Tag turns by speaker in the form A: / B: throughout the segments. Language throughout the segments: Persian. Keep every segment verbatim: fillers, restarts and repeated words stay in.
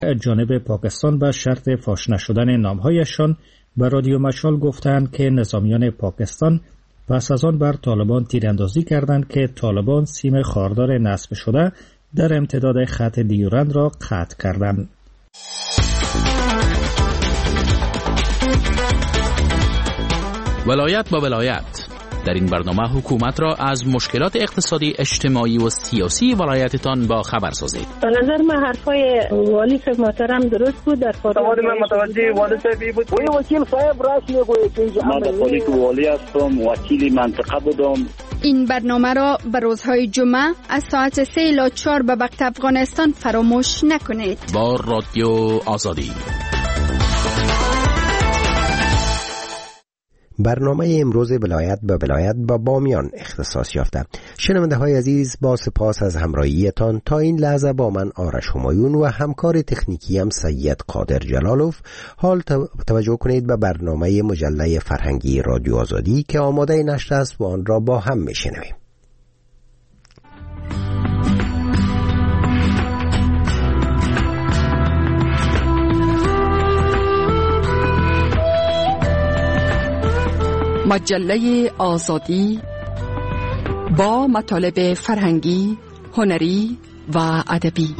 A: جانب پاکستان به شرط فاش نشدن نامهایشان به رادیو مشال گفتند که نظامیان پاکستان پس از آن بر طالبان تیراندازی کردند که طالبان سیم خاردار نصب شده در امتداد خط دیورند را قطع کردند.
B: ولایت با ولایت. در این برنامه حکومت را از مشکلات اقتصادی، اجتماعی و سیاسی ولایتتان با خبر سازید.
C: به نظر من حرفای والی صاحب محترم درست بود. در
D: فارغ من متوجه والی صاحب بود. وی وکیل صاحب راست میگه که من به پلیس والی هستم، وکیل منطقه بودم.
E: این برنامه را به روزهای جمعه از ساعت سه الی چهار به وقت افغانستان فراموش نکنید.
B: با رادیو آزادی.
F: برنامه امروز ولایت به ولایت با بامیان اختصاص یافته. شنونده های عزیز، با سپاس از همراهیتان تا این لحظه با من آرش همایون و همکار تکنیکی هم سید قادر جلالوف. حال توجه کنید به برنامه مجله فرهنگی رادیو آزادی که آماده نشر است و آن را با هم میشنویم.
G: مجله آزادی با مطالب فرهنگی، هنری و ادبی.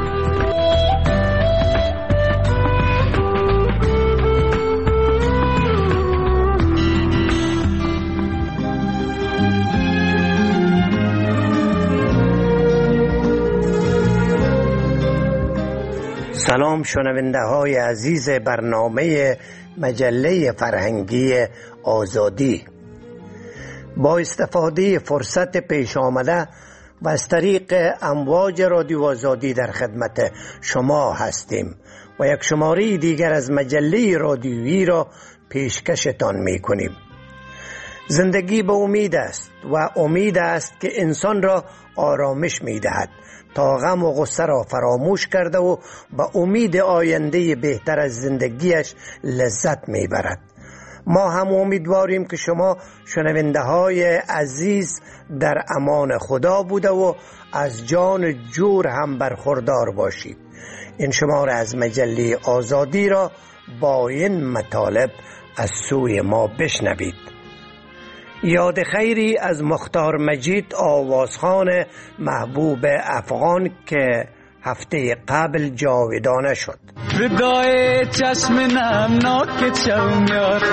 H: سلام شنونده های عزیز برنامه مجله فرهنگی آزادی. با استفاده فرصت پیش آمده و از طریق امواج رادیو آزادی در خدمت شما هستیم و یک شماره دیگر از مجله رادیویی را پیشکشتان می کنیم. زندگی به امید است و امید است که انسان را آرامش می دهد تا غم و غصه را فراموش کرده و با امید آینده بهتر از زندگیش لذت می برد. ما هم امیدواریم که شما شنونده های عزیز در امان خدا بوده و از جان جور هم برخوردار باشید. این شماره از مجله آزادی را با این مطالب از سوی ما بشنوید. یاد خیری از مختار مجید آوازخوان محبوب افغان که هفته قبل جاودانه شد.
I: فدای چشم نمناک چومیار،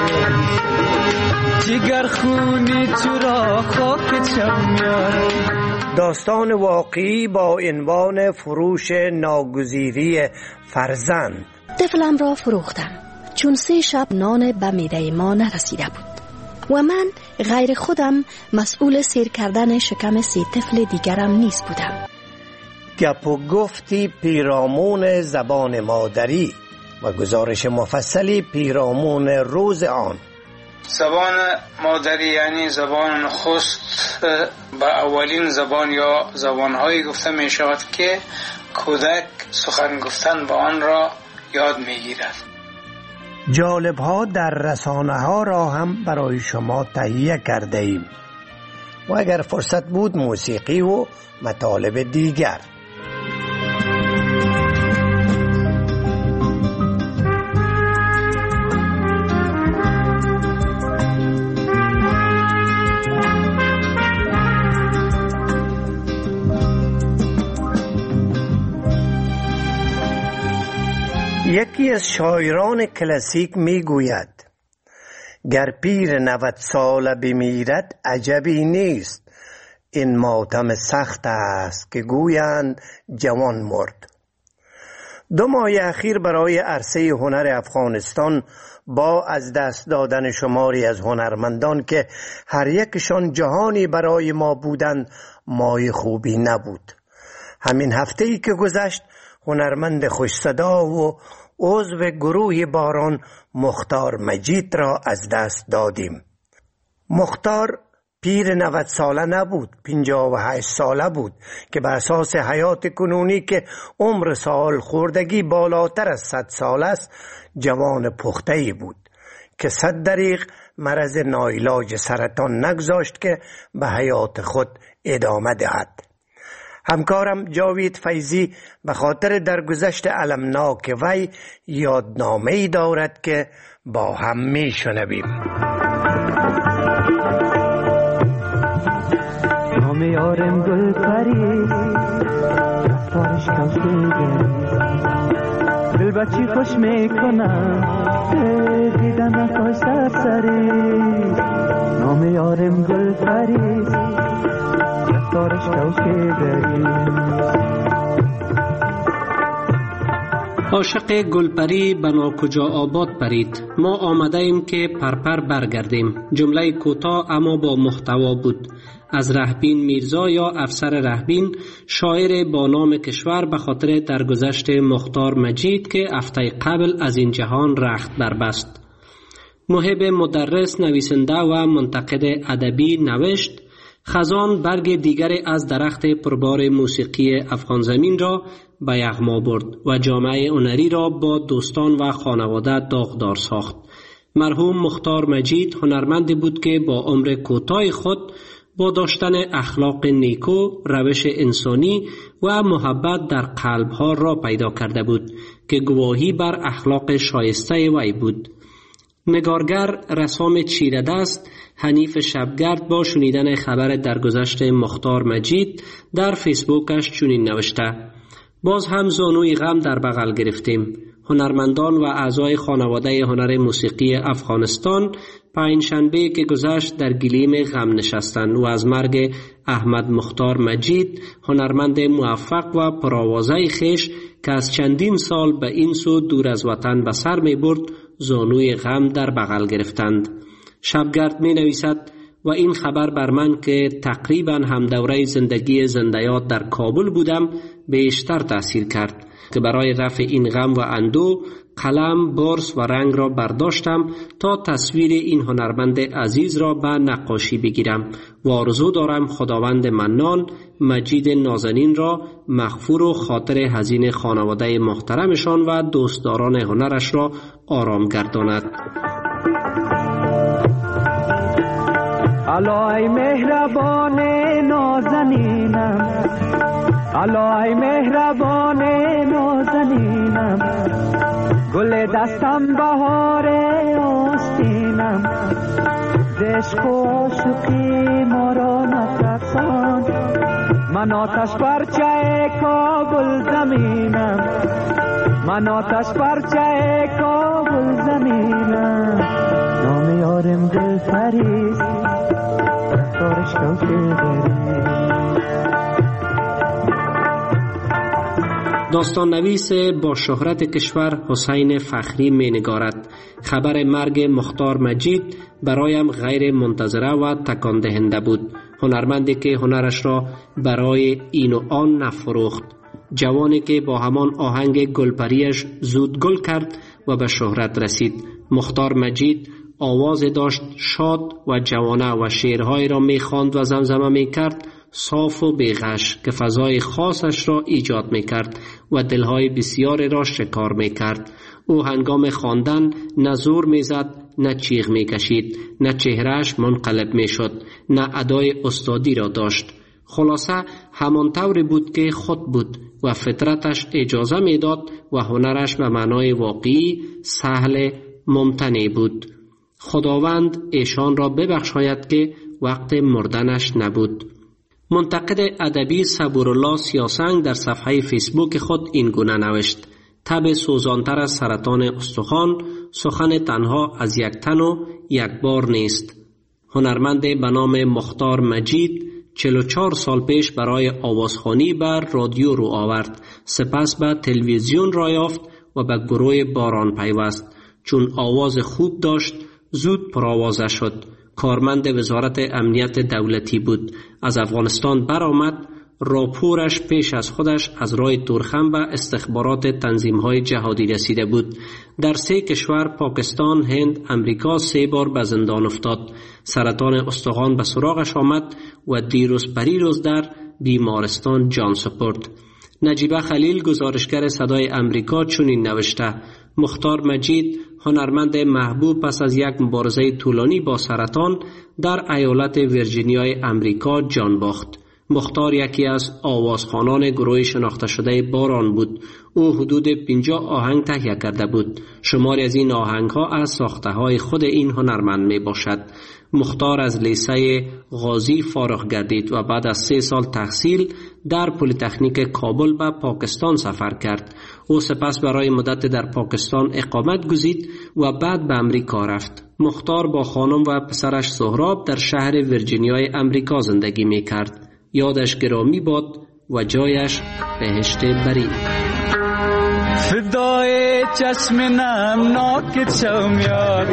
I: جگر خونی چرا خاک چومیار.
H: داستان واقعی با عنوان فروش ناگزیری فرزند.
J: طفلم را فروختم چون سه شب نان به معده ما نرسیده بود و من غیر خودم مسئول سیر کردن شکم سه طفل دیگرم نیز بودم.
H: گپ و گفتی پیرامون زبان مادری و گزارش مفصلی پیرامون روز آن.
K: زبان مادری یعنی زبان نخست با اولین زبان یا زبانهایی گفته می شود که کودک سخن گفتن با آن را یاد می گیرد.
H: جالب ها در رسانه ها را هم برای شما تهیه کرده ایم و اگر فرصت بود موسیقی و مطالب دیگر. یکی از شاعران کلاسیک می گوید گر پیر نود ساله بمیرد عجبی نیست، این ماتم سخت است که گویند جوان مرد. دو ماه اخیر برای عرصه هنر افغانستان با از دست دادن شماری از هنرمندان که هر یکشان جهانی برای ما بودند ماه خوبی نبود. همین هفته‌ای که گذشت هنرمند خوش صدا و عضو گروه باران مختار مجید را از دست دادیم. مختار پیر نود ساله نبود، پنجاه و هشت ساله بود که به اساس حیات کنونی که عمر سال خوردگی بالاتر از صد سال است جوان پخته‌ای بود که صد دریغ مرض ناعلاج سرطان نگذاشت که به حیات خود ادامه دهد. همکارم جاوید فیضی به خاطر درگذشت المناک وی یادنامه‌ای دارد که با هم میشنویم.
I: نام یارم گل پری رفتارش کمسیده دل بچی خوش میکنم دیدن نفاش سرسری. نام یارم گل پری رفتارش کمسیده.
L: عاشق گلپری بنا کجا آباد پرید، ما آمده ایم که پرپر برگردیم. جمله کوتاه اما با محتوا بود. از رهبین میرزا یا افسر رهبین، شاعر با نام کشور به خاطر درگذشت مختار مجید که هفته قبل از این جهان رخت بربست. محب مدرس، نویسنده و منتقد ادبی نوشت: خزان برگ دیگری از درخت پربار موسیقی افغان زمین را به یغما برد و جامعه هنری را با دوستان و خانواده داغدار ساخت. مرحوم مختار مجید هنرمندی بود که با عمر کوتاه خود با داشتن اخلاق نیکو، روش انسانی و محبت در قلبها را پیدا کرده بود که گواهی بر اخلاق شایسته وی بود. نگارگر رسام چیره دست حنیف شبگرد با شنیدن خبر درگذشت مختار مجید در فیسبوکش چنین نوشته: باز هم زانوی غم در بغل گرفتیم. هنرمندان و اعضای خانواده هنر موسیقی افغانستان پنجشنبه که گذشت در گلیم غم نشستند و از مرگ احمد مختار مجید، هنرمند موفق و پرآوازه خویش که از چندین سال به این سو دور از وطن به سر می برد، زانوی غم در بغل گرفتند. شبگرد می نویسد: و این خبر بر من که تقریبا هم دوره زندگی زندیات در کابل بودم بیشتر تأثیر کرد که برای رفع این غم و اندوه قلم، برس و رنگ را برداشتم تا تصویر این هنرمند عزیز را به نقاشی بگیرم و آرزو دارم خداوند منان مجید نازنین را مغفور و خاطر حزین خانواده محترمشان و دوستداران هنرش را آرام گرداند.
I: الای مهربان نازنینم، الای مهربان نازنینم، گل دستم بهار آستینم، عشق و عاشقی ما را نترسان، من آتش پرچه کابل زمینم، من آتش پرچه کابل زمینم. نام یارم دل فریست رفتارش کمسیده.
L: داستان نویس با شهرت کشور حسین فخری می نگارد: خبر مرگ مختار مجید برایم غیر منتظره و تکان دهنده بود. هنرمندی که هنرش را برای این و آن نفروخت، جوانی که با همان آهنگ گلپریش زود گل کرد و به شهرت رسید. مختار مجید آواز داشت شاد و جوانه و شعرهای را می خواند و زمزمه می کرد، صاف و بیغش که فضای خاصش را ایجاد می کرد و دلهای بسیاری را شکار می کرد. او هنگام خواندن نه زور می زد، نه چیغ می کشید، نه چهرهش منقلب می شد، نه ادای استادی را داشت. خلاصه همان طوری بود که خود بود و فطرتش اجازه می داد و هنرش به معنای واقعی سهل ممتنع بود. خداوند ایشان را ببخشاید که وقت مردنش نبود. منتقد ادبی صبورالله سیاسنگ در صفحه فیسبوک خود این گونه نوشت: تب سوزانتر از سرطان استخوان، سخن تنها از یک تن و یک بار نیست. هنرمند به نام مختار مجید چهل و چهار سال پیش برای آوازخوانی بر رادیو رو آورد، سپس به تلویزیون را یافت و به گروه باران پیوست. چون آواز خوب داشت زود پرآوازه شد. کارمند وزارت امنیت دولتی بود. از افغانستان برآمد. راپورش پیش از خودش از راه تورخم به استخبارات تنظیم‌های جهادی رسیده بود. در سه کشور پاکستان، هند، امریکا سه بار به زندان افتاد. سرطان استخوان به سراغش آمد و دیروز پریروز در بیمارستان جان سپرد. نجیبه خلیل گزارشگر صدای امریکا چنین نوشته: مختار مجید هنرمند محبوب پس از یک مبارزه طولانی با سرطان در ایالت ویرجینیای امریکا جان باخت. مختار یکی از آوازخوانان گروه شناخته شده باران بود. او حدود پنجاه آهنگ تهیه کرده بود. شماری از این آهنگ ها از ساخته های خود این هنرمند می باشد. مختار از لیسه غازی فارغ گردید و بعد از سه سال تحصیل در پلی‌تکنیک کابل به پاکستان سفر کرد. او سپس برای مدت در پاکستان اقامت گزید و بعد به امریکا رفت. مختار با خانم و پسرش سهراب در شهر ویرجینیای امریکا زندگی می کرد. یادش گرامی باد و جایش بهشت برین.
I: فدای چشم نمناک چومیار،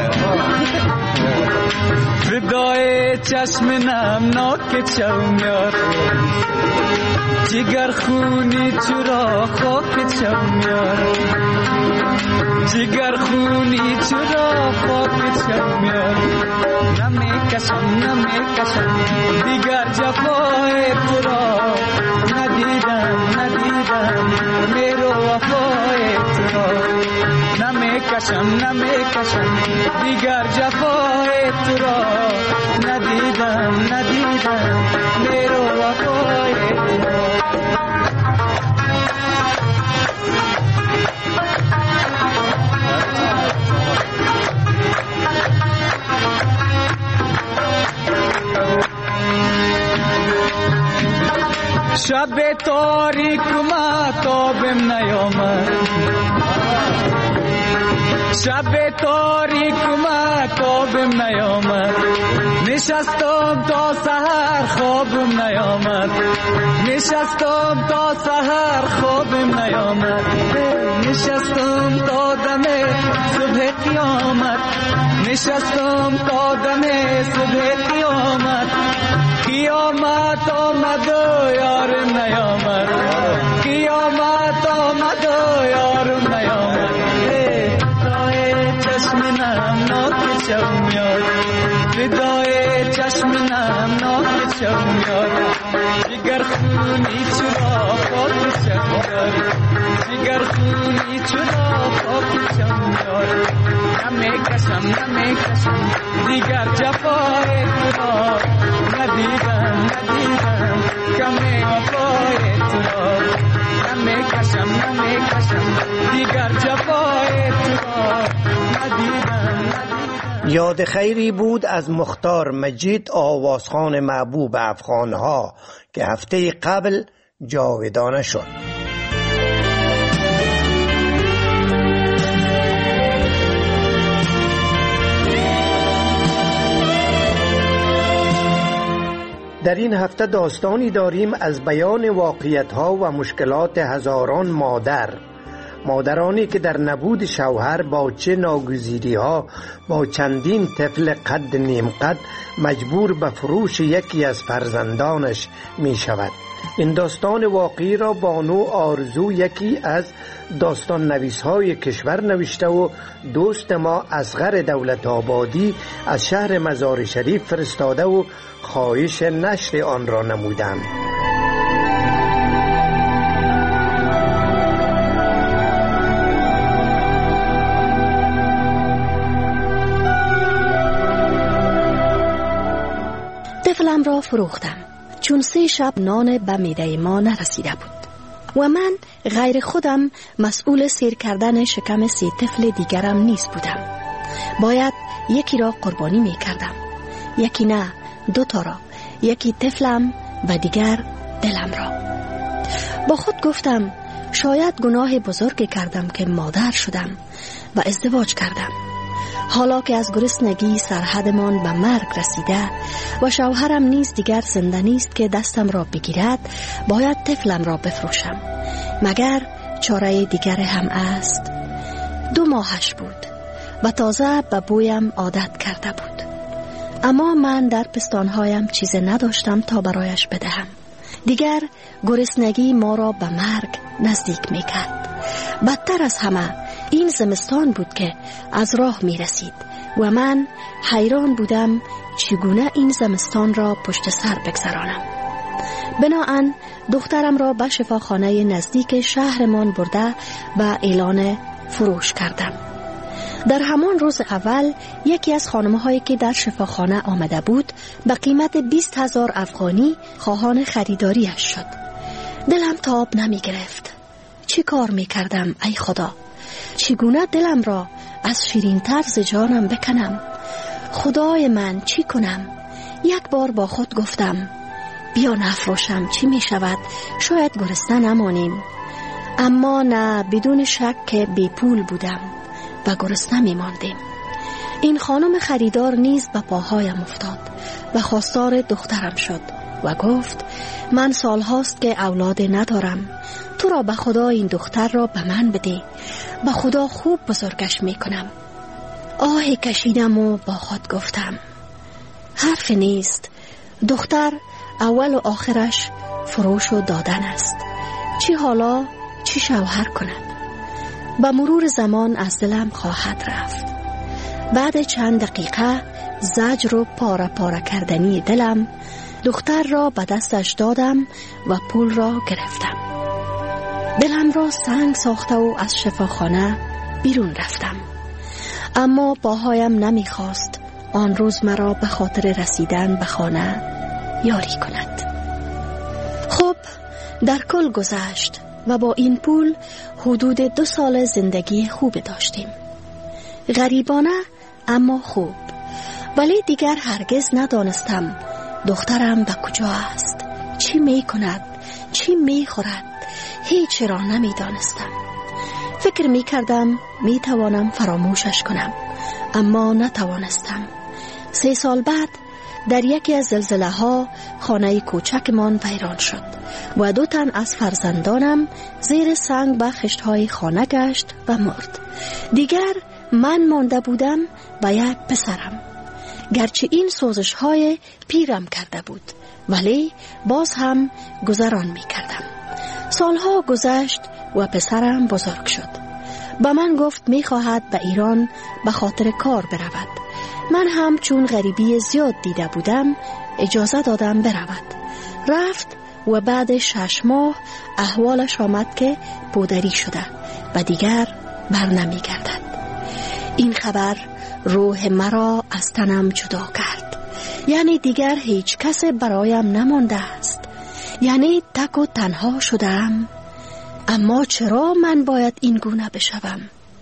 I: فدای چشم نمناک چومیار، جگر خونی چرا خاک چومیار، جگر خونی چرا خاک چومیار، نمیکشم نمیکشم دیگر جفای تو را، ندیدم ندیدم میرو وفای تو را، نمیکشم نمیکشم دیگر جفای تو را، ندیدم ندیدم میرو وفای تو را. شب تاریک ماتابم نیامد، شب تاریک ماتابم نیامد، نشستم تا سحر خوابم نیامد، نشستم تا سحر خوابم نیامد، نشستم تا دم صبح قیامت، نشستم تا دم صبح قیامت، قیامت آمد و یارم نیامد، قیامت آمد و یارم نیامد، فدای چشم نمناک چومیار، فدای چشم نمناک چومیار، جگر خونی چرا خاک چومیار، جگر خونی چرا خاک چومیار، نمیکشم نمیکشم دیگر جفای تو را، ندیدم ندیدم کمی وفای تو را، نمیکشم نمیکشم دیگر جفای تو را، ندیدم ندیدم.
H: یاد خیری بود از مختار مجید، آوازخوان محبوب افغانها که هفته قبل جاودانه شد. در این هفته داستانی داریم از بیان واقعیت‌ها و مشکلات هزاران مادر، مادرانی که در نبود شوهر با چه ناگزیری‌ها با چندین طفل قد نیم قد مجبور به فروش یکی از فرزندانش می شود. این داستان واقعی را بانو آرزو، یکی از داستان نویس‌های کشور، نوشته و دوست ما اصغر دولت آبادی از شهر مزار شریف فرستاده و خواهش نشر آن را نمودند.
J: طفلم را فروختم چون سه شب نان به معده ما نرسیده بود و من غیر خودم مسئول سیر کردن شکم سه طفل دیگرم نیز بودم. باید یکی را قربانی می کردم، یکی نه، دو تا را، یکی طفلم و دیگر دلم را. با خود گفتم شاید گناه بزرگی کردم که مادر شدم و ازدواج کردم. حالا که از گرسنگی سرحدمان به مرگ رسیده و شوهرم نیز دیگر زنده نیست که دستم را بگیرد، باید طفلم را بفروشم. مگر چاره دیگر هم است؟ دو ماهش بود و تازه به بویم عادت کرده بود، اما من در پستانهایم چیز نداشتم تا برایش بدهم. دیگر گرسنگی ما را به مرگ نزدیک می کرد. بدتر از همه این زمستان بود که از راه می رسید و من حیران بودم چگونه این زمستان را پشت سر بگذرانم. بناهن دخترم را به شفاخانه نزدیک شهرمان برده و اعلان فروش کردم. در همان روز اول یکی از خانم‌هایی که در شفاخانه آمده بود به قیمت بیست هزار افغانی خواهان خریداریش شد. دلم تاب نمی گرفت. چی کار می کردم ای خدا؟ چگونه دلم را از شیرین طرز جانم بکنم؟ خدای من چی کنم؟ یک بار با خود گفتم بیا نفروشم، چی می شود؟ شاید گرسنه نمانیم. اما نه، بدون شک که بی پول بودم و گرسنه می ماندیم. این خانم خریدار نیز به پاهایم افتاد و خواستار دخترم شد و گفت من سال هاست که اولاد ندارم، تو را به خدا این دختر را به من بده، به خدا خوب بزرگش می کنم. آهی کشیدم و با خود گفتم حرف نیست، دختر اول و آخرش فروش و دادن است، چی حالا چی شوهر کند؟ به مرور زمان از دلم خواهد رفت. بعد چند دقیقه زجر و پاره پاره کردنی دلم دختر را به دستش دادم و پول را گرفتم. دلم را سنگ ساخته و از شفاخانه بیرون رفتم. اما پاهایم نمیخواست آن روز مرا به خاطر رسیدن به خانه یاری کند. خب در کل گذشت و با این پول حدود دو سال زندگی خوب داشتیم. غریبانه اما خوب. ولی دیگر هرگز ندانستم دخترم به کجا است، چی می کند، چی می خورد، هیچ را نمی دانستم. فکر می کردم می توانم فراموشش کنم، اما نتوانستم. سه سال بعد در یکی از زلزله ها خانه کوچکمان ویران شد و دو تن از فرزندانم زیر سنگ به خشت های خانه گشت و مرد. دیگر من مانده بودم و یک پسرم. گرچه این سوزش های پیرم کرده بود ولی باز هم گذران می کردم. سالها گذشت و پسرم بزرگ شد. با من گفت می خواهد به ایران به خاطر کار برود. من هم چون غریبی زیاد دیده بودم اجازه دادم برود. رفت و بعد شش ماه احوالش آمد که پودری شده و دیگر بر نمی گردد. این خبر روح مرا از تنم جدا کرد. یعنی دیگر هیچ کس برایم نمانده است. یعنی تک و تنها شدم. اما چرا من باید این گونه بشوم؟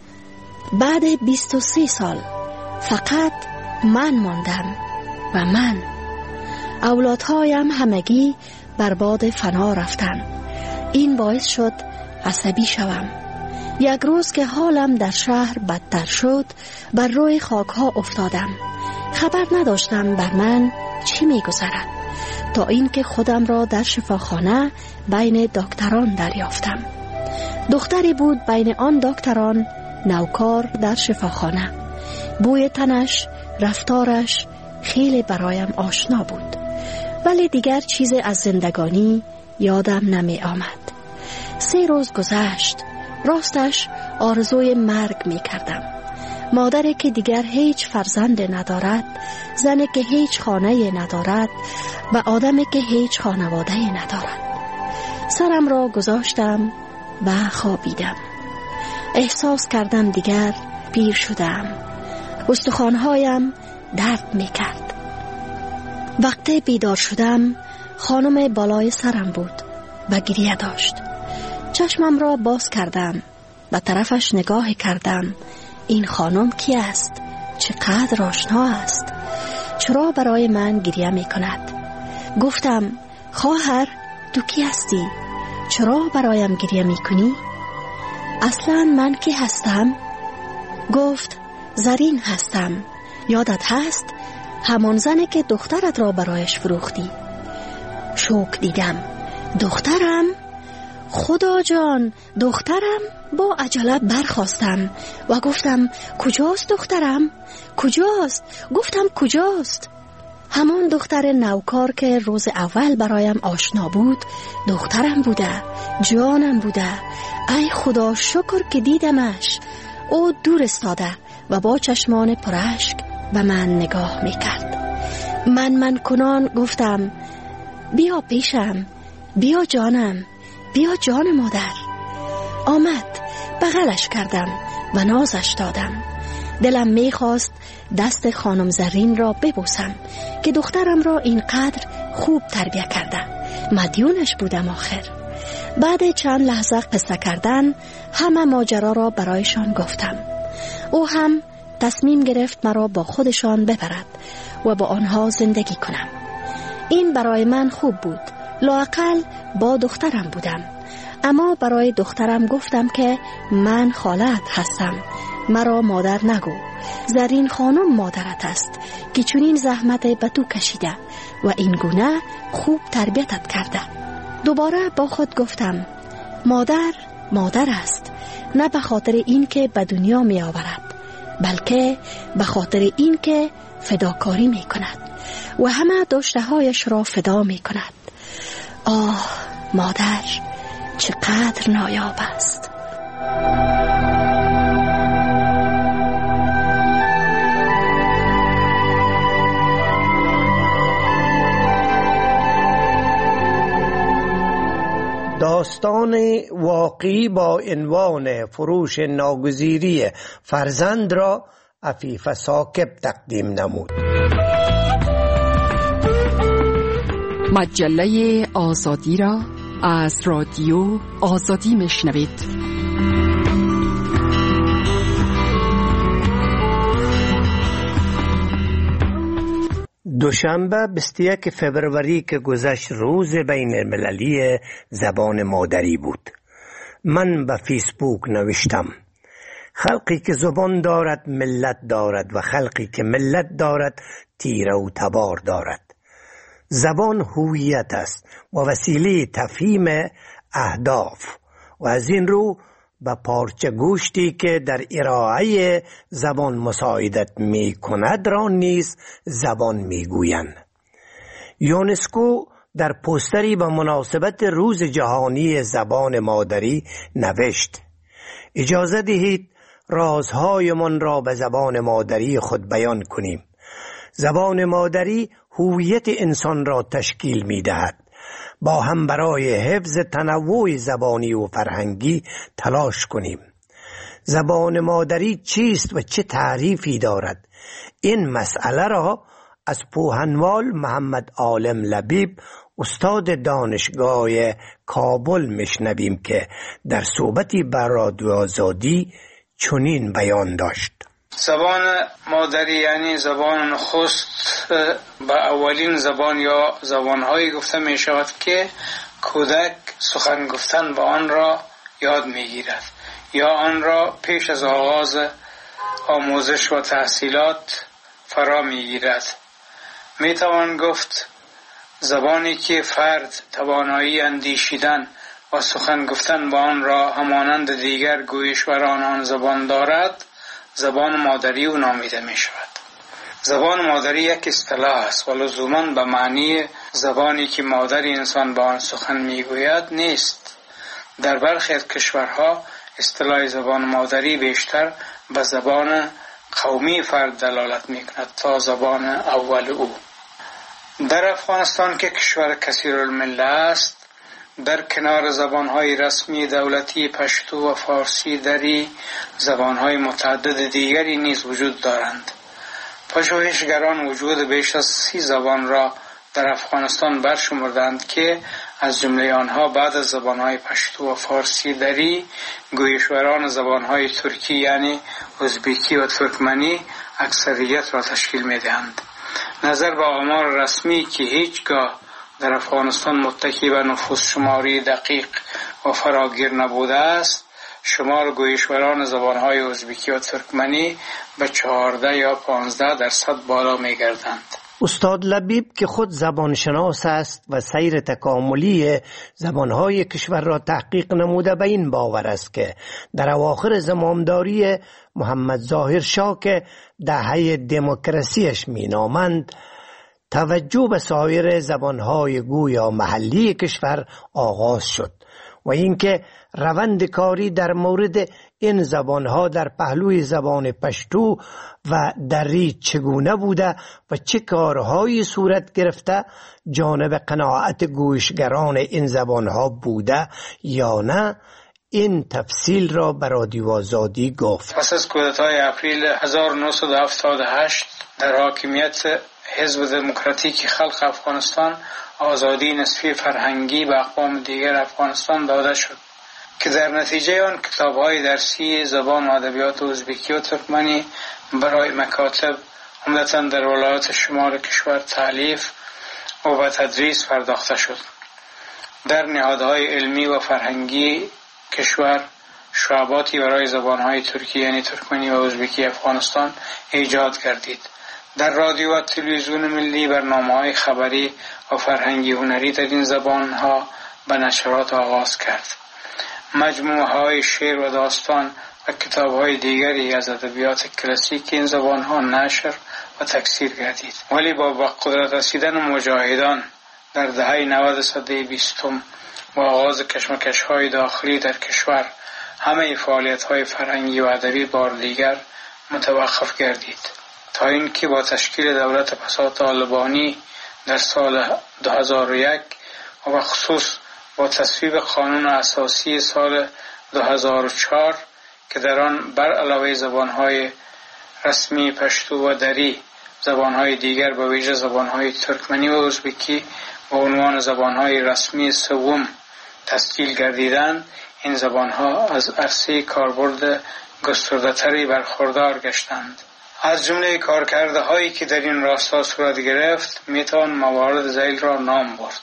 J: بعد بیست و سه سال فقط من ماندم و من. اولادهایم همگی برباد فنا رفتن. این باعث شد عصبی شوم. یک روز که حالم در شهر بدتر شد بر روی خاک ها افتادم. خبر نداشتم بر من چی می گذرد تا اینکه خودم را در شفاخانه بین دکتران دریافتم. دختری بود بین آن دکتران نوکار در شفاخانه. بوی تنش، رفتارش خیلی برایم آشنا بود ولی دیگر چیز از زندگانی یادم نمی آمد. سه روز گذشت. راستش آرزوی مرگ می کردم. مادری که دیگر هیچ فرزند ندارد، زنی که هیچ خانه ندارد و آدمی که هیچ خانواده ندارد. سرم را گذاشتم و خوابیدم. احساس کردم دیگر پیر شدم. استخوان‌هایم درد می کرد. وقتی بیدار شدم خانم بالای سرم بود و گریه داشت. چشمم را باز کردم، به طرفش نگاه کردم. این خانم کی است؟ چقدر آشنا است؟ چرا برای من گریه می کند؟ گفتم خواهر تو کی هستی؟ چرا برایم گریه می کنی؟ اصلا من کی هستم؟ گفت زرین هستم. یادت هست؟ همان زنی که دخترت را برایش فروختی. شوک دیدم. دخترم؟ خدا جان، دخترم؟ با عجله برخاستم و گفتم کجاست دخترم؟ کجاست؟ گفتم کجاست؟ همان دختر نوکار که روز اول برایم آشنا بود دخترم بوده، جانم بوده. ای خدا شکر که دیدمش. او دور استاده و با چشمان پراشک به من نگاه میکرد. من من کنان گفتم بیا پیشم، بیا جانم، بیا جان مادر. آمد، بغلش کردم و نازش دادم. دلم میخواست دست خانم زرین را ببوسم که دخترم را اینقدر خوب تربیت کرده. مدیونش بودم آخر. بعد چند لحظه قصه کردن همه ماجرا را برایشان گفتم. او هم تصمیم گرفت مرا با خودشان ببرد و با آنها زندگی کنم. این برای من خوب بود. لااقل با دخترم بودم. اما برای دخترم گفتم که من خالت هستم، مرا مادر نگو. زرین خانم مادرت است که چنین زحمت به تو کشیده و این گونه خوب تربیتت کرده. دوباره با خود گفتم مادر مادر است، نه به خاطر این که به دنیا می آورد، بلکه به خاطر این که فداکاری می کند و همه داشته هایش را فدا می کند. آه مادر چقدر نایاب است.
H: داستان واقعی با عنوان فروش ناگزیری فرزند را عفیف ثاقب تقدیم نمود.
G: مجله آزادی را از رادیو آزادی میشنوید.
H: دوشنبه بیست و یک فوریه که گذشت روز بین المللی زبان مادری بود. من به فیسبوک نوشتم خلقی که زبان دارد ملت دارد و خلقی که ملت دارد تیره و تبار دارد. زبان هویت است و وسیله تفهیم اهداف و از این رو به پارچه گوشتی که در ارائه زبان مساعدت می کند را نیز زبان می گویند. یونسکو در پوستری به مناسبت روز جهانی زبان مادری نوشت اجازه دهید رازهایمان را به زبان مادری خود بیان کنیم. زبان مادری هویت انسان را تشکیل می دهد. با هم برای حفظ تنوع زبانی و فرهنگی تلاش کنیم. زبان مادری چیست و چه تعریفی دارد؟ این مسئله را از پوهنوال محمد عالم لبیب استاد دانشگاه کابل میشنویم که در صحبتی بر رادیو آزادی چنین بیان داشت.
K: زبان مادری یعنی زبان نخست به اولین زبان یا زبانهایی گفته می شود که کودک سخن گفتن با آن را یاد می گیرد یا آن را پیش از آغاز آموزش و تحصیلات فرا می گیرد. می توان گفت زبانی که فرد توانایی اندیشیدن و سخن گفتن با آن را همانند دیگر گویشوران آن زبان دارد زبان مادری او نامیده می شود. زبان مادری یک اصطلاح است و لزوماً به معنی زبانی که مادر انسان با آن سخن می گوید نیست. در برخی از کشورها اصطلاح زبان مادری بیشتر به زبان قومی فرد دلالت می کند تا زبان اول او. در افغانستان که کشور کثیرالمله است، در کنار زبانهای رسمی دولتی پشتو و فارسی دری زبانهای متعدد دیگری نیز وجود دارند. پژوهشگران وجود بیش از سی زبان را در افغانستان برشمردند که از جمله آنها بعد از زبانهای پشتو و فارسی دری گویشوران زبانهای ترکی یعنی ازبکی و ترکمنی اکثریت را تشکیل می‌دهند. نظر به آمار رسمی که هیچگاه در افغانستان متکی به نفوس شماری دقیق و فراگیر نبوده است، شمار گویشوران زبانهای ازبکی و ترکمنی به چهارده یا پانزده درصد بالا می گردند.
H: استاد لبیب که خود زبانشناس است و سیر تکاملی زبانهای کشور را تحقیق نموده به این باور است که در اواخر زمامداری محمد ظاهر شاه که دهه دموکراسیش می نامند توجه به سایر زبانهای گویا محلی کشور آغاز شد و اینکه روند کاری در مورد این زبانها در پهلوی زبان پشتو و دری چگونه بوده و چه کارهایی صورت گرفته جانب قناعت گوشگران این زبانها بوده یا نه، این تفصیل را به رادیو آزادی گفت.
K: پس از کودتای اپریل هزار و نهصد و هفتاد و هشت در حاکمیت حزب دموکراتیک خلق افغانستان آزادی نسبی فرهنگی به اقوام دیگر افغانستان داده شد که در نتیجه آن کتاب‌های درسی زبان و ادبیات ازبکی و ترکمنی برای مکاتب عمدتاً در ولایات شمال کشور تألیف و به تدریس پرداخته شد. در نهادهای علمی و فرهنگی کشور شعباتی برای زبانهای ترکی یعنی ترکمنی و ازبکی افغانستان ایجاد گردید. در رادیو و تلویزیون ملی برنامه‌های خبری و فرهنگی هنری در این زبانها به نشرات آغاز کرد. مجموعه‌های شعر و داستان و کتاب‌های دیگری از ادبیات کلاسیک این زبان‌ها نشر و تکثیر گردید. ولی با به قدرت رسیدن مجاهدان در دهه نود سده بیستم و آغاز کشمکش‌های داخلی در کشور همه فعالیت‌های فرهنگی و ادبی بار دیگر متوقف گردید تا اینکه با تشکیل دولت پسا طالبانی در سال دو هزار و یک و به خصوص با تصویب قانون اساسی سال دو هزار و چهار که در آن بر علاوه زبان‌های رسمی پشتو و دری زبان‌های دیگر به ویژه زبان‌های ترکمنی و ازبکی به عنوان زبان‌های رسمی سوم تسجیل گردیدند، این زبان‌ها از عرصه کاربرد گسترده‌تری برخوردار گشتند. از جمله کارکرده‌هایی که در این راستا صورت گرفت میتوان موارد ذیل را نام برد: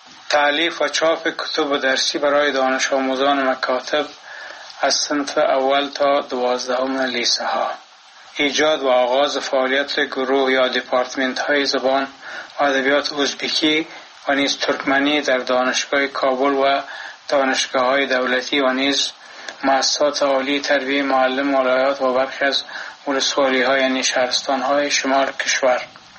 K: تألیف و چاپ کتب درسی برای دانش آموزان مکاتب از صنف اول تا دوازدهم لیسه ها، ایجاد و آغاز فعالیت گروه یا دپارتمنت های زبان و ادبیات ازبکی و نیز ترکمنی در دانشگاه کابل و دانشگاه های دولتی و نیز مؤسسات عالی تربیت معلم ولایات و برخی از ولسوالی های یعنی شهرستان های شمال کشور.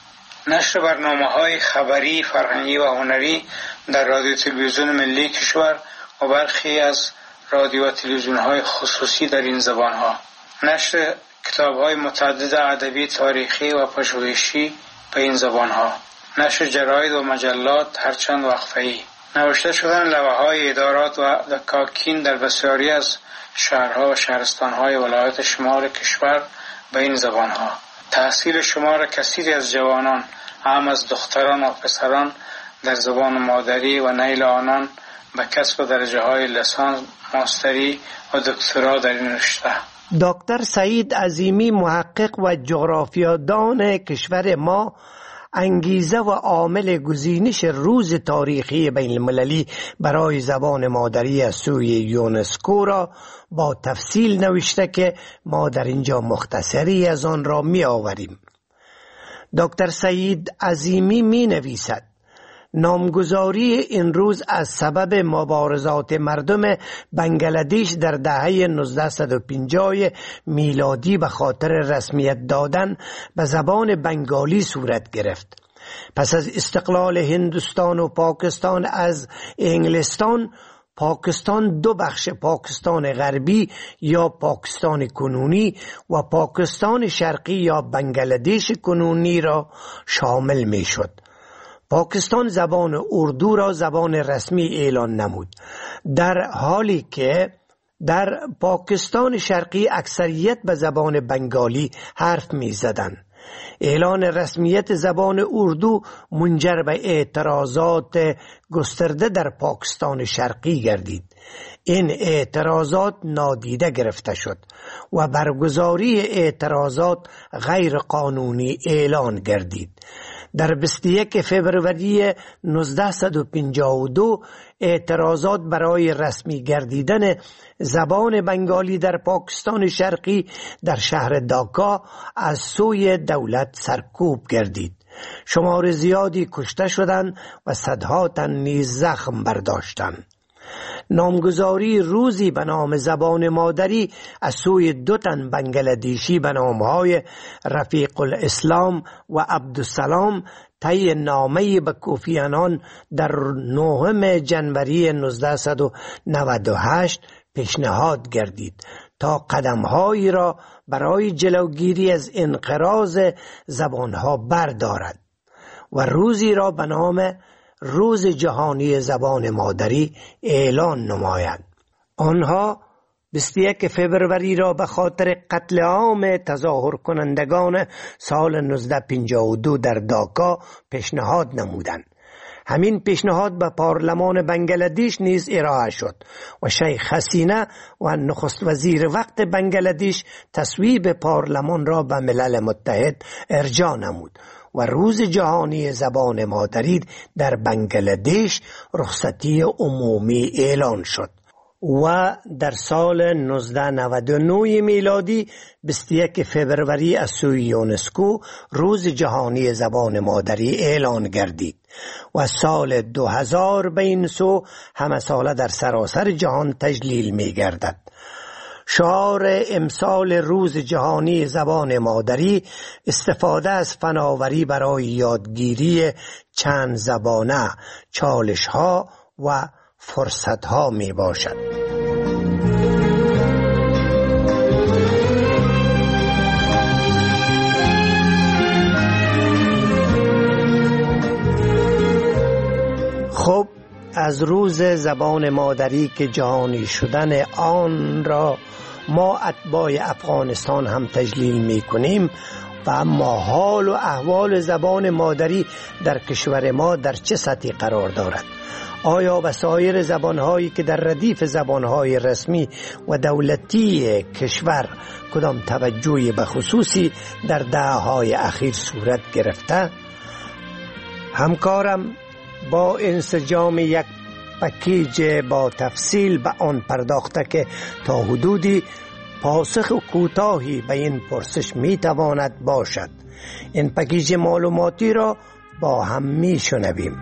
K: نشر برنامه های خبری، فرهنگی و هنری در رادیو تلویزیون ملی کشور و برخی از رادیو و تلویزیون های خصوصی در این زبان ها. نشر کتاب های متعدد ادبی، تاریخی و پژوهشی به این زبان ها. نشر جراید و مجلات هرچند وقفه‌ای. نوشته شدن لوحه های ادارات و دکاکین در بسیاری از شهرها و شهرستان های ولایات شمال کشور به این زبان ها. تحصیل شمار کثیری از جوانان، هم از دختران و پسران، در زبان مادری و نیل آنان به کسب درجه های لیسانس، ماستری و دکترا در این رشته.
H: دکتر سعید عظیمی، محقق و جغرافیادان کشور ما، انگیزه و عامل گزینش روز تاریخی بین المللی برای زبان مادری از سوی یونسکو را با تفصیل نوشته که ما در اینجا مختصری از آن را می آوریم. دکتر سعید عظیمی می نویسد: نامگذاری این روز از سبب مبارزات مردم بنگلادش در دهه نوزده و پنجاه میلادی به خاطر رسمیت دادن به زبان بنگالی صورت گرفت. پس از استقلال هندوستان و پاکستان از انگلستان، پاکستان دو بخش پاکستان غربی یا پاکستان کنونی و پاکستان شرقی یا بنگلادش کنونی را شامل می شد. پاکستان زبان اردو را زبان رسمی اعلان نمود، در حالی که در پاکستان شرقی اکثریت به زبان بنگالی حرف می زدن. اعلان رسمیت زبان اردو منجر به اعتراضات گسترده در پاکستان شرقی گردید. این اعتراضات نادیده گرفته شد و برگزاری اعتراضات غیر قانونی اعلان گردید. در بیست و یک فوریه نوزده و پنجاه و دو اعتراضات برای رسمی گردیدن زبان بنگالی در پاکستان شرقی در شهر داکا از سوی دولت سرکوب گردید. شمار زیادی کشته شدند و صدها تن نیز زخم برداشتند. نامگذاری روزی به نام زبان مادری از سوی دو تن بنگلادیشی به نامهای رفیق الاسلام و عبدالسلام طی نامه‌ای به کوفی عنان در نهم ژانویه نوزده و نود و هشت پیشنهاد گردید تا قدم‌هایی را برای جلوگیری از انقراض زبانها بردارد و روزی را به نام روز جهانی زبان مادری اعلان نمایند. آنها بیست و یک فوریه را به خاطر قتل عام تظاهر کنندگان سال نوزده پنجاه و دو در داکا پیشنهاد نمودند. همین پیشنهاد به پارلمان بنگلادیش نیز ارائه شد و شیخ حسینه و نخست وزیر وقت بنگلادیش تصویب پارلمان را به ملل متحد ارجاع نمود و روز جهانی زبان مادری در بنگلادیش رخصتی عمومی اعلان شد و در سال نوزده نود و نه میلادی بیست و یک فوریه از سوی یونسکو روز جهانی زبان مادری اعلان گردید و سال دو هزار به این سو همه ساله در سراسر جهان تجلیل می گردد. شعار امسال روز جهانی زبان مادری استفاده از فناوری برای یادگیری چند زبانه، چالش ها و فرصت ها می باشد. خب از روز زبان مادری که جهانی شدن آن را ما اتباع افغانستان هم تجلیل می کنیم و اما حال و احوال زبان مادری در کشور ما در چه سطحی قرار دارد؟ آیا به سایر زبانهایی که در ردیف زبانهای رسمی و دولتی کشور کدام توجهی به خصوصی در دهه‌های اخیر صورت گرفته؟ همکارم با انسجام یک پکیج با تفصیل به آن پرداخته که تا حدودی پاسخ کوتاهی به این پرسش می تواند باشد. این پکیج معلوماتی را با هم می شنویم.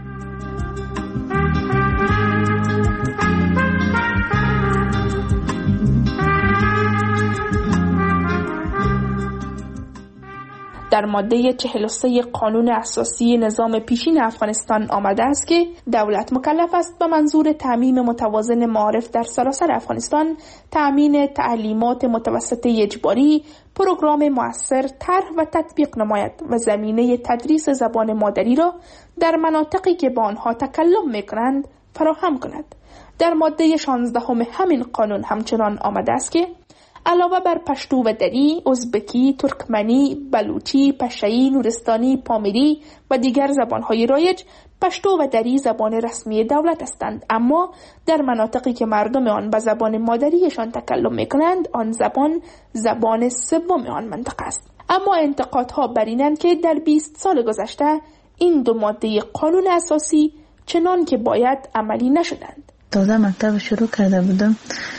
M: در ماده چهل و سه قانون اساسی نظام پیشین افغانستان آمده است که دولت مکلف است به منظور تأمین متوازن معارف در سراسر افغانستان تأمین تعلیمات متوسطه اجباری، پروگرام مؤثر طرح و تطبیق نماید و زمینه تدریس زبان مادری را در مناطقی که با آنها تکلم می‌کنند فراهم کند. در ماده شانزده همین قانون همچنان آمده است که علاوه بر پشتو و دری، ازبکی، ترکمنی، بلوچی، پشه‌ای، نورستانی، پامیری و دیگر زبانهای رایج، پشتو و دری زبان رسمی دولت هستند، اما در مناطقی که مردم آن به زبان مادریشان تکلم می‌کنند، آن زبان زبان سوم آن منطقه است. اما انتقادها بر اینند که در بیست سال گذشته این دو ماده قانون اساسی چنان که باید عملی نشدند.
N: تازه مکتب شروع کرده بودم.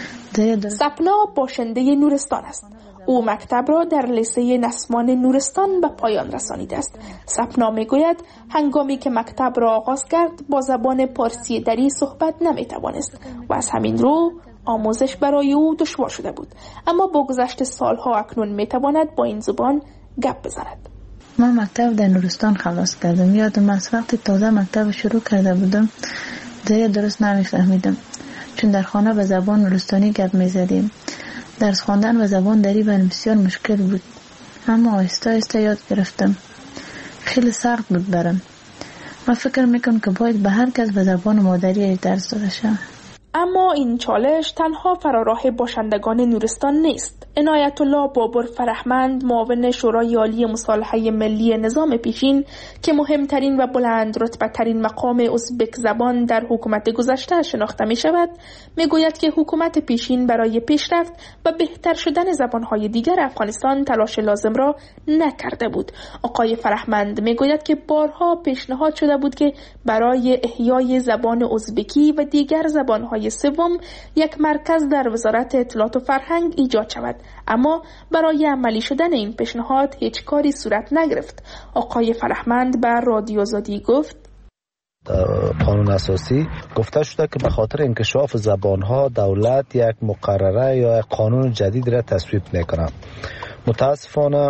M: سپنا باشنده نورستان است. او مکتب را در لیسه نسوان نورستان به پایان رسانیده است. سپنا میگوید هنگامی که مکتب را آغاز کرد با زبان پارسی دری صحبت نمیتوانست و از همین رو آموزش برای او دشوار شده بود، اما با گذشت سالها اکنون میتواند با این زبان گپ بزند.
N: من مکتب در نورستان خلاص کردم. یادم از وقتی تازه مکتب شروع کرده بودم دیگه درست نمیفهمیدم، چون در خانه به زبان نورستانی گپ میزدیم. درس خواندن به زبان دری برام بسیار مشکل بود، اما آهسته آهسته یاد گرفتم. خیلی سخت بود برام. من فکر میکنم که باید به هر کس به زبان مادری درس داده شود.
M: اما این چالش تنها فراراه باشندگان نورستان نیست. عنایت الله بابر فرهمند، معاون شورای عالی مصالحه ملی نظام پیشین که مهمترین و بلند رتبه ترین مقام ازبک زبان در حکومت گذشته شناخته می شود، می گوید که حکومت پیشین برای پیشرفت و بهتر شدن زبانهای دیگر افغانستان تلاش لازم را نکرده بود. آقای فرهمند می گوید که بارها پیشنهاد شده بود که برای احیای زبان ازبکی و دیگر زبانهای سوم یک مرکز در وزارت اطلاعات و فرهنگ ایجاد شود، اما برای عملی شدن این پیشنهاد هیچ کاری صورت نگرفت. آقای فرهمند بر رادیو آزادی گفت:
O: در قانون اساسی گفته شده که به خاطر انکشاف زبانها دولت یک مقرره یا یک قانون جدید را تصویب میکنه. متاسفانه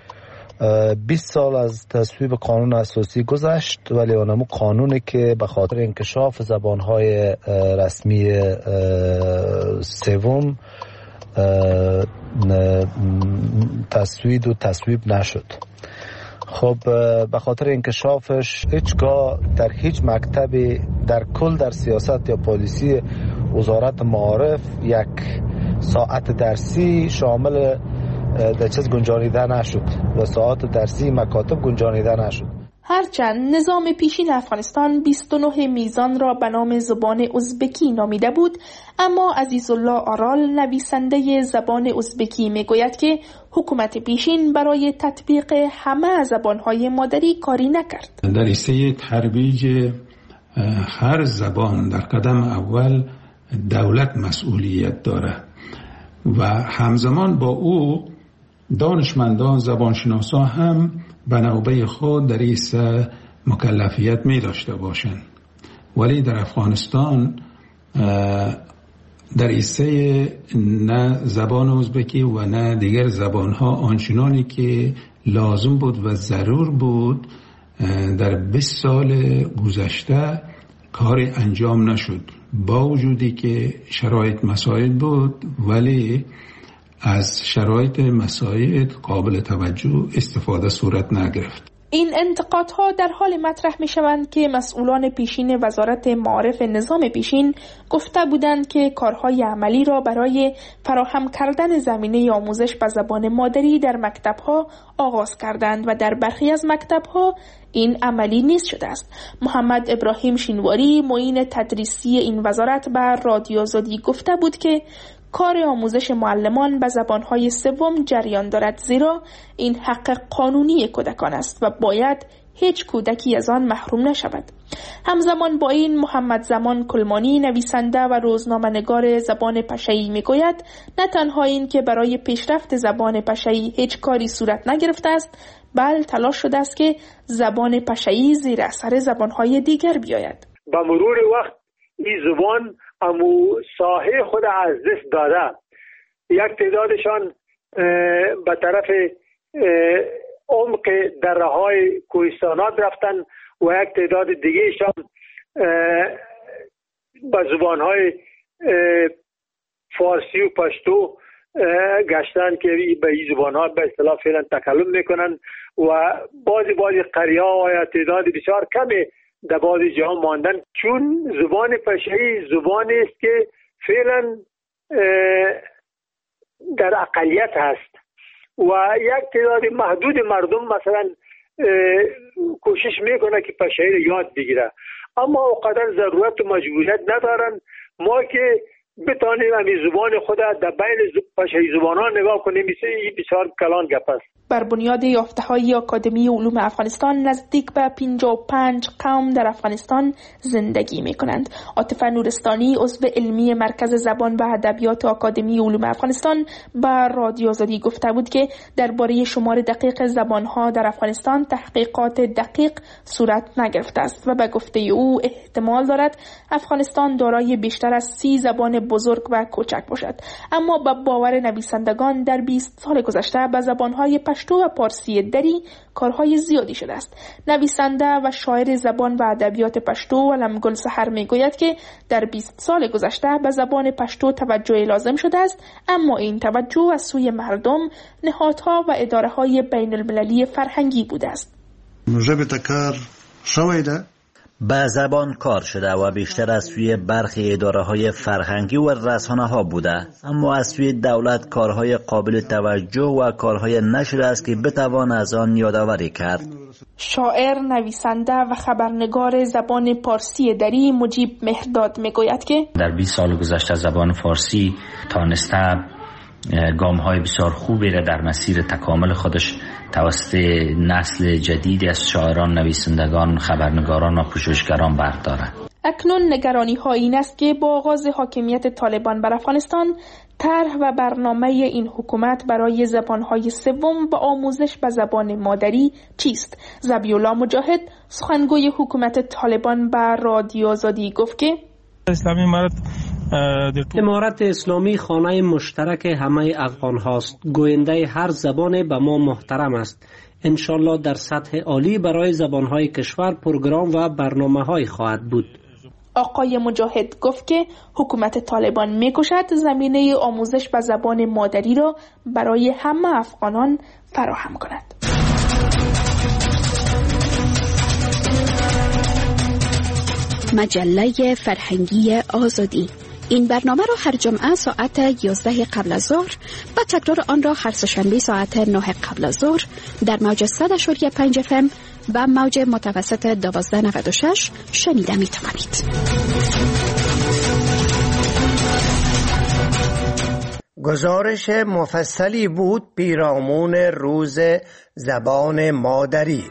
O: بیست سال از تصویب قانون اساسی گذشت، ولی اونمو قانونی که به خاطر انکشاف زبانهای رسمی سوم تصویب و تصویب نشد. خب به خاطر انکشافش هیچگاه در هیچ مکتبی در کل در سیاست یا پالیسی وزارت معارف یک ساعت درسی شامل در چیز گنجانیده نشد و ساعت درسی مکاتب گنجانیده نشد.
M: هرچند نظام پیشین افغانستان بیست و نه میزان را به نام زبان ازبکی نامیده بود، اما عزیزالله آرال نویسنده زبان ازبکی میگوید که حکومت پیشین برای تطبیق همه زبانهای مادری کاری نکرد.
P: در ایسته ترویج هر زبان در قدم اول دولت مسئولیت داره و همزمان با او دانشمندان زبانشناسان هم به نوبه خود در این مکلفیت می داشته باشند. ولی در افغانستان در این نه زبان ازبکی و نه دیگر زبانها آنچنانی که لازم بود و ضرور بود در بیست سال گذشته کار انجام نشد، با وجودی که شرایط مساعد بود ولی از شرایط مساعد قابل توجه استفاده صورت نگرفت.
M: این انتقادها در حال مطرح می شوند که مسئولان پیشین وزارت معارف نظام پیشین گفته بودند که کارهای عملی را برای فراهم کردن زمینه آموزش به زبان مادری در مکتبها آغاز کردند و در برخی از مکتبها این عملی نیست شده است. محمد ابراهیم شینواری معین تدریسی این وزارت بر رادیو آزادی گفته بود که کار آموزش معلمان به زبانهای سوم جریان دارد، زیرا این حق قانونی کودکان است و باید هیچ کودکی از آن محروم نشود. همزمان با این محمد زمان کلمانی نویسنده و روزنامه‌نگار زبان پشه‌ای میگوید نه تنها این که برای پیشرفت زبان پشه‌ای هیچ کاری صورت نگرفته است، بل تلاش شده است که زبان پشه‌ای زیر اثر زبانهای دیگر بیاید.
Q: با مرور وقت این زبان امو ساحه خود از دست داده، یک تعدادشان به طرف عمق دره های کوهستانات رفتن و یک تعداد دیگهشان به زبان های فارسی و پشتو گشتن که به این زبان ها به اصطلاح فعلا تکلم میکنن و بعضی بعضی قریه ها یا تعداد بسیار کمی در بعضی جاها ماندن، چون زبان پشه‌ای زبانی است که فعلا در اقلیت هست و یک تعداد محدود مردم مثلا کوشش میکنه که پشه‌ای رو یاد بگیره، اما اوقات ضرورت و مجبوریت ندارن. ما که بتانیم همین زبان خود در بین پشه‌ای زبانان نگاه کنیم بسیار کلان گپ است.
M: بر بنیاد یافته‌های آکادمی علوم افغانستان نزدیک به پنجاه و پنج قوم در افغانستان زندگی می‌کنند. عاطفه نورستانی عضو علمی مرکز زبان و ادبیات آکادمی علوم افغانستان با رادیو آزادی گفته بود که درباره شمار دقیق زبان‌ها در افغانستان تحقیقات دقیق صورت نگرفته است و به گفته او احتمال دارد افغانستان دارای بیشتر از سی زبان بزرگ و کوچک باشد، اما با باور نویسندگان در بیست سال گذشته به زبان‌های پشتو و پارسی دری کارهای زیادی شده است. نویسنده و شاعر زبان و ادبیات پشتو علم گل سحر میگوید که در بیست سال گذشته به زبان پشتو توجه لازم شده است، اما این توجه از سوی مردم، نهادها و اداره‌های بین المللی فرهنگی بوده است.
R: به زبان کار شده و بیشتر از سوی برخی اداره‌های فرهنگی و رسانه‌ها بوده، اما از سوی دولت کارهای قابل توجه و کارهای نشده است که بتوان از آن یادآوری کرد.
M: شاعر، نویسنده و خبرنگار زبان پارسی دری مجیب مهرداد میگوید که
S: در بیست سال گذشته زبان فارسی تانسته گام‌های بسیار خوبی را در مسیر تکامل خودش توسط نسل جدیدی از شاعران، نویسندگان، خبرنگاران و پژوهشگران بردارد.
M: اکنون نگرانی ها این است که با آغاز حاکمیت طالبان بر افغانستان، طرح و برنامه این حکومت برای زبانهای سوم و آموزش به زبان مادری چیست؟ ذبیح‌الله مجاهد، سخنگوی حکومت طالبان بر رادیو آزادی گفت که
L: اسلامی امارت امارت اسلامی خانه مشترک همه افغان هاست. گوینده هر زبان به ما محترم است. انشالله در سطح عالی برای زبانهای کشور پروگرام و برنامه‌های خواهد بود.
M: آقای مجاهد گفت که حکومت طالبان می‌کوشد زمینه آموزش به زبان مادری را برای همه افغانان فراهم کند.
E: مجله فرهنگی آزادی، این برنامه را هر جمعه ساعت یازده قبل از ظهر و تکرار آن را هر سه‌شنبه ساعت نه قبل از ظهر در موج صد و پنج اف ام و موج متوسط دوازده نود و شش شنیده می توانید.
H: گزارش مفصلی بود پیرامون روز زبان مادری.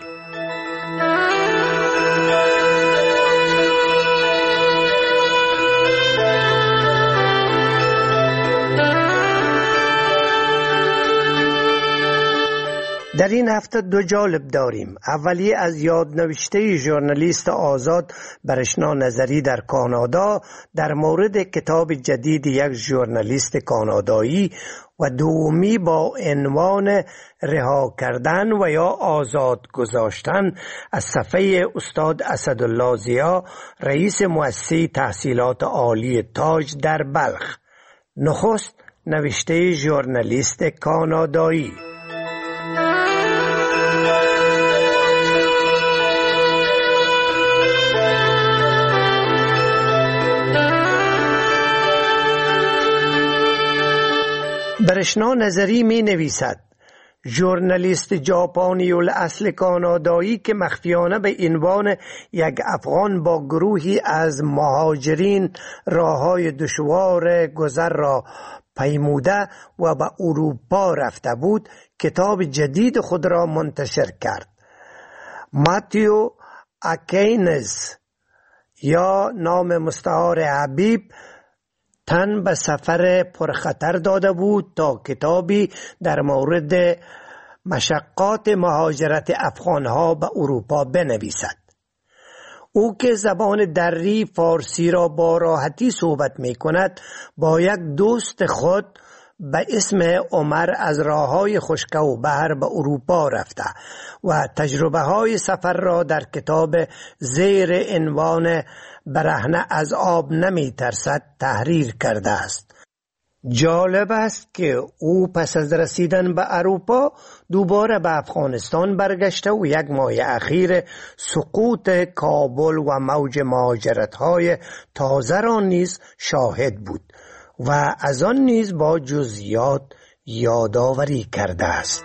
H: در این هفته دو جالب داریم. اولی از یادنوشته ژورنالیست آزاد برشنا نظری در کانادا در مورد کتاب جدید یک ژورنالیست کانادایی و دومی با عنوان رها کردن و یا آزاد گذاشتن از صفحه استاد اسدالله ضیا، رئیس مؤسسه تحصیلات عالی تاج در بلخ. نخست نوشته ژورنالیست کانادایی. برشنا نظری می نویسد ژورنالیست ژاپنی الاصل کانادایی که مخفیانه به عنوان یک افغان با گروهی از مهاجرین راههای دشوار گذر را پیموده و به اروپا رفته بود، کتاب جدید خود را منتشر کرد. ماتیو اکینز یا نام مستعار حبیب تن به سفر پرخطر داده بود تا کتابی در مورد مشقات مهاجرت افغانها به اروپا بنویسد. او که زبان دری فارسی را با راحتی صحبت می کند، با یک دوست خود به اسم عمر از راههای خشک و بحر به اروپا رفته و تجربه های سفر را در کتاب زیر عنوان برهنه از آب نمی ترسد تحریر کرده است. جالب است که او پس از رسیدن به اروپا دوباره به افغانستان برگشته و یک ماه اخیر سقوط کابل و موج مهاجرت های تازه را نیز شاهد بود و از آن نیز با جزئیات یادآوری کرده است.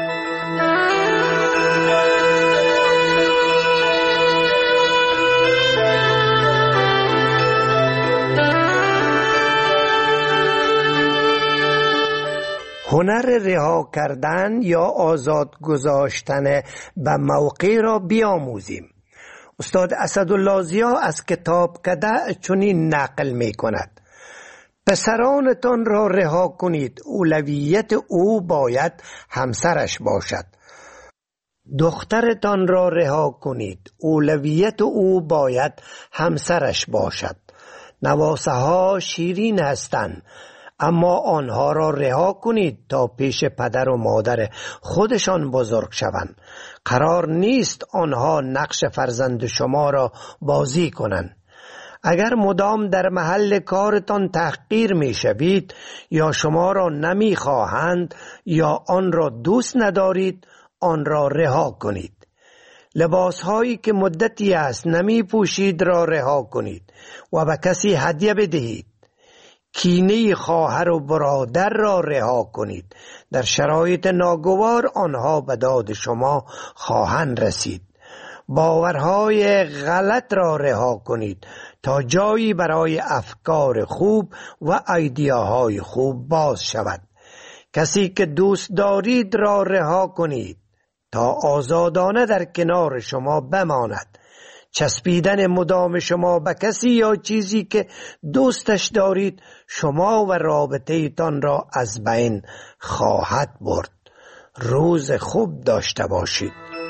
H: هنر رها کردن یا آزاد گذاشتن به موقع را بیاموزیم. استاد اسدالله ضیا از کتاب کده چنین نقل می کند: پسرانتان را رها کنید، اولویت او باید همسرش باشد. دخترتان را رها کنید، اولویت او باید همسرش باشد. نواسه ها شیرین هستند، اما آنها را رها کنید تا پیش پدر و مادر خودشان بزرگ شوند. قرار نیست آنها نقش فرزند شما را بازی کنند. اگر مدام در محل کارتان تحقیر می شوید یا شما را نمی خواهند یا آن را دوست ندارید، آن را رها کنید. لباس هایی که مدتی است نمی پوشید را رها کنید و به کسی هدیه بدهید. کینه خواهر و برادر را رها کنید. در شرایط ناگوار آنها به داد شما خواهند رسید. باورهای غلط را رها کنید تا جایی برای افکار خوب و ایدیاهای خوب باز شود. کسی که دوست دارید را رها کنید تا آزادانه در کنار شما بماند. چسبیدن مدام شما به کسی یا چیزی که دوستش دارید شما و رابطه تان را از بین خواهد برد. روز خوب داشته باشید.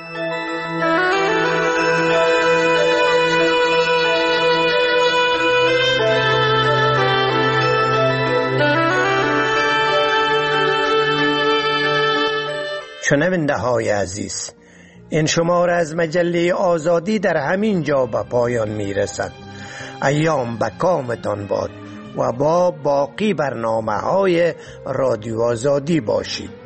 H: شنونده های عزیز، این شماره از مجله آزادی در همین جا به پایان می رسد. ایام به کامتان باد و با باقی برنامه های رادیو آزادی باشید.